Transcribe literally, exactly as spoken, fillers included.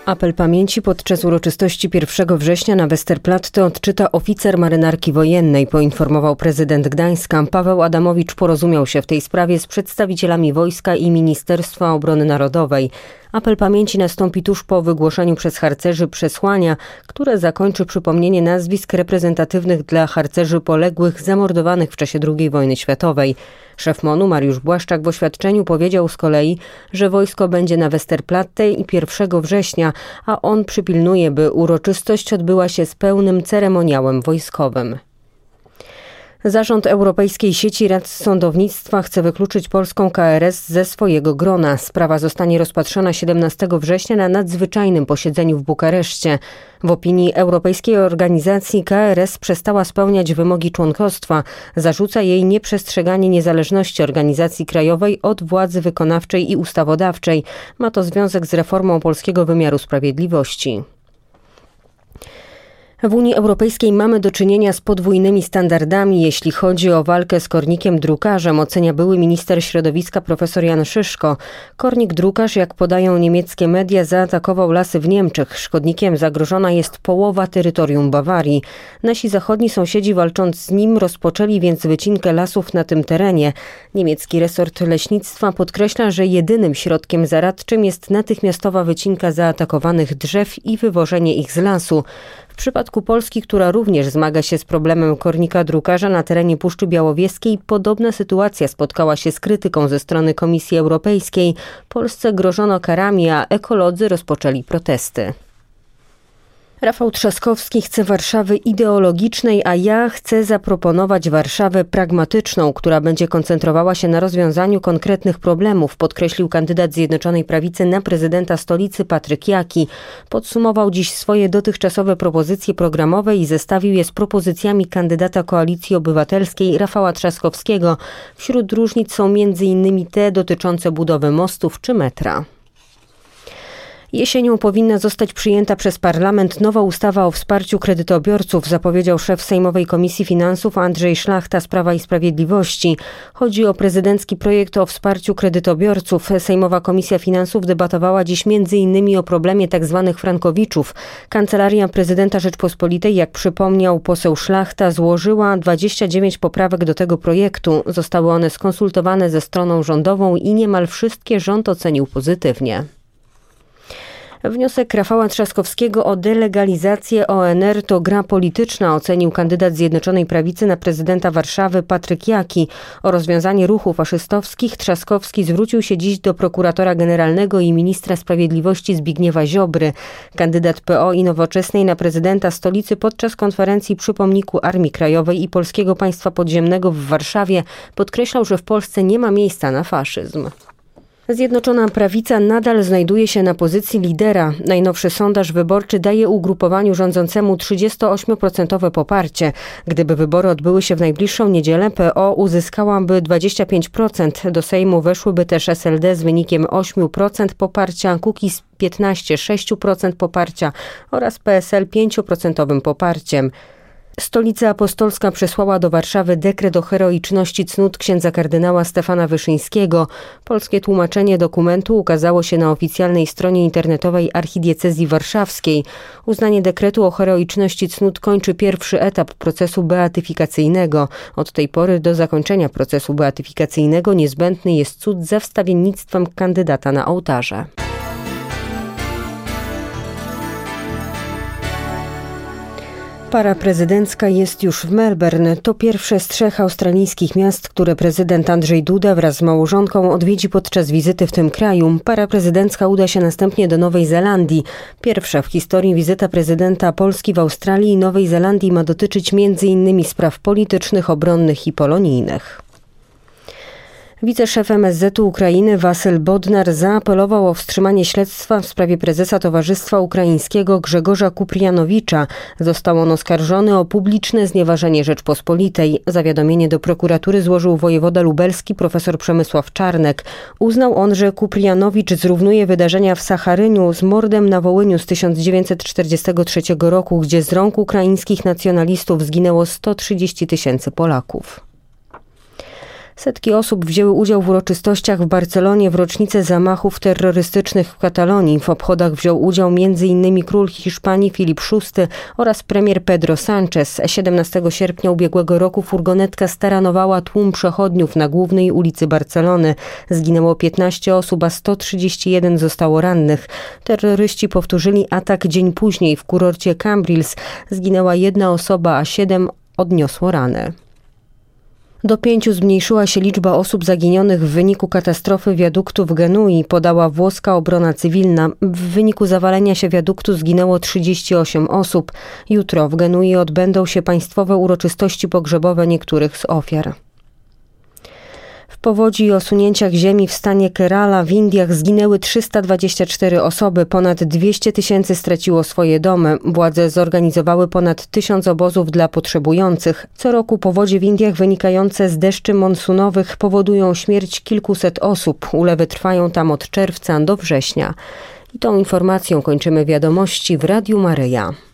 Apel pamięci podczas uroczystości pierwszego września na Westerplatte odczyta oficer marynarki wojennej, poinformował prezydent Gdańska. Paweł Adamowicz porozumiał się w tej sprawie z przedstawicielami wojska i Ministerstwa Obrony Narodowej. Apel pamięci nastąpi tuż po wygłoszeniu przez harcerzy przesłania, które zakończy przypomnienie nazwisk reprezentatywnych dla harcerzy poległych zamordowanych w czasie drugiej wojny światowej. Szef MON-u Mariusz Błaszczak w oświadczeniu powiedział z kolei, że wojsko będzie na Westerplatte i pierwszego września, a on przypilnuje, by uroczystość odbyła się z pełnym ceremoniałem wojskowym. Zarząd Europejskiej Sieci Rad Sądownictwa chce wykluczyć polską K R S ze swojego grona. Sprawa zostanie rozpatrzona siedemnastego września na nadzwyczajnym posiedzeniu w Bukareszcie. W opinii Europejskiej Organizacji K R S przestała spełniać wymogi członkostwa. Zarzuca jej nieprzestrzeganie niezależności organizacji krajowej od władzy wykonawczej i ustawodawczej. Ma to związek z reformą polskiego wymiaru sprawiedliwości. W Unii Europejskiej mamy do czynienia z podwójnymi standardami, jeśli chodzi o walkę z kornikiem drukarzem, ocenia były minister środowiska profesor Jan Szyszko. Kornik drukarz, jak podają niemieckie media, zaatakował lasy w Niemczech. Szkodnikiem zagrożona jest połowa terytorium Bawarii. Nasi zachodni sąsiedzi, walcząc z nim, rozpoczęli więc wycinkę lasów na tym terenie. Niemiecki resort leśnictwa podkreśla, że jedynym środkiem zaradczym jest natychmiastowa wycinka zaatakowanych drzew i wywożenie ich z lasu. W przypadku Polski, która również zmaga się z problemem kornika drukarza na terenie Puszczy Białowieskiej, podobna sytuacja spotkała się z krytyką ze strony Komisji Europejskiej. Polsce grożono karami, a ekolodzy rozpoczęli protesty. Rafał Trzaskowski chce Warszawy ideologicznej, a ja chcę zaproponować Warszawę pragmatyczną, która będzie koncentrowała się na rozwiązaniu konkretnych problemów, podkreślił kandydat Zjednoczonej Prawicy na prezydenta stolicy Patryk Jaki. Podsumował dziś swoje dotychczasowe propozycje programowe i zestawił je z propozycjami kandydata Koalicji Obywatelskiej Rafała Trzaskowskiego. Wśród różnic są między innymi te dotyczące budowy mostów czy metra. Jesienią powinna zostać przyjęta przez parlament nowa ustawa o wsparciu kredytobiorców, zapowiedział szef Sejmowej Komisji Finansów Andrzej Szlachta z Prawa i Sprawiedliwości. Chodzi o prezydencki projekt o wsparciu kredytobiorców. Sejmowa Komisja Finansów debatowała dziś między innymi o problemie tzw. frankowiczów. Kancelaria Prezydenta Rzeczpospolitej, jak przypomniał poseł Szlachta, złożyła dwadzieścia dziewięć poprawek do tego projektu. Zostały one skonsultowane ze stroną rządową i niemal wszystkie rząd ocenił pozytywnie. Wniosek Rafała Trzaskowskiego o delegalizację O N R to gra polityczna, ocenił kandydat Zjednoczonej Prawicy na prezydenta Warszawy Patryk Jaki. O rozwiązanie ruchu faszystowskich Trzaskowski zwrócił się dziś do prokuratora generalnego i ministra sprawiedliwości Zbigniewa Ziobry. Kandydat P O i Nowoczesnej na prezydenta stolicy podczas konferencji przy pomniku Armii Krajowej i Polskiego Państwa Podziemnego w Warszawie podkreślał, że w Polsce nie ma miejsca na faszyzm. Zjednoczona Prawica nadal znajduje się na pozycji lidera. Najnowszy sondaż wyborczy daje ugrupowaniu rządzącemu trzydzieści osiem procent poparcie. Gdyby wybory odbyły się w najbliższą niedzielę, P O uzyskałaby dwadzieścia pięć procent. Do Sejmu weszłyby też S L D z wynikiem osiem procent poparcia, Kukiz piętnaście, sześć procent poparcia oraz P S L pięć procent poparciem. Stolica Apostolska przesłała do Warszawy dekret o heroiczności cnót księdza kardynała Stefana Wyszyńskiego. Polskie tłumaczenie dokumentu ukazało się na oficjalnej stronie internetowej Archidiecezji Warszawskiej. Uznanie dekretu o heroiczności cnót kończy pierwszy etap procesu beatyfikacyjnego. Od tej pory do zakończenia procesu beatyfikacyjnego niezbędny jest cud za wstawiennictwem kandydata na ołtarze. Para prezydencka jest już w Melbourne. To pierwsze z trzech australijskich miast, które prezydent Andrzej Duda wraz z małżonką odwiedzi podczas wizyty w tym kraju. Para prezydencka uda się następnie do Nowej Zelandii. Pierwsza w historii wizyta prezydenta Polski w Australii i Nowej Zelandii ma dotyczyć między innymi spraw politycznych, obronnych i polonijnych. Wiceszef M S Z u Ukrainy Wasyl Bodnar zaapelował o wstrzymanie śledztwa w sprawie prezesa Towarzystwa Ukraińskiego Grzegorza Kuprianowicza. Został on oskarżony o publiczne znieważenie Rzeczpospolitej. Zawiadomienie do prokuratury złożył wojewoda lubelski profesor Przemysław Czarnek. Uznał on, że Kuprianowicz zrównuje wydarzenia w Sacharyniu z mordem na Wołyniu z tysiąc dziewięćset czterdziestego trzeciego roku, gdzie z rąk ukraińskich nacjonalistów zginęło sto trzydzieści tysięcy Polaków. Setki osób wzięły udział w uroczystościach w Barcelonie w rocznicę zamachów terrorystycznych w Katalonii. W obchodach wziął udział między innymi król Hiszpanii Filip szósty oraz premier Pedro Sánchez. siedemnastego sierpnia ubiegłego roku furgonetka staranowała tłum przechodniów na głównej ulicy Barcelony. Zginęło piętnaście osób, a sto trzydzieści jeden zostało rannych. Terroryści powtórzyli atak dzień później w kurorcie Cambrils. Zginęła jedna osoba, a siedem odniosło rany. Do pięciu zmniejszyła się liczba osób zaginionych w wyniku katastrofy wiaduktu w Genui, podała włoska obrona cywilna. W wyniku zawalenia się wiaduktu zginęło trzydzieści osiem osób. Jutro w Genui odbędą się państwowe uroczystości pogrzebowe niektórych z ofiar. W powodzi i osunięciach ziemi w stanie Kerala w Indiach zginęły trzysta dwadzieścia cztery osoby, ponad dwieście tysięcy straciło swoje domy. Władze zorganizowały ponad tysiąc obozów dla potrzebujących. Co roku powodzie w Indiach wynikające z deszczy monsunowych powodują śmierć kilkuset osób. Ulewy trwają tam od czerwca do września. I tą informacją kończymy wiadomości w Radiu Maryja.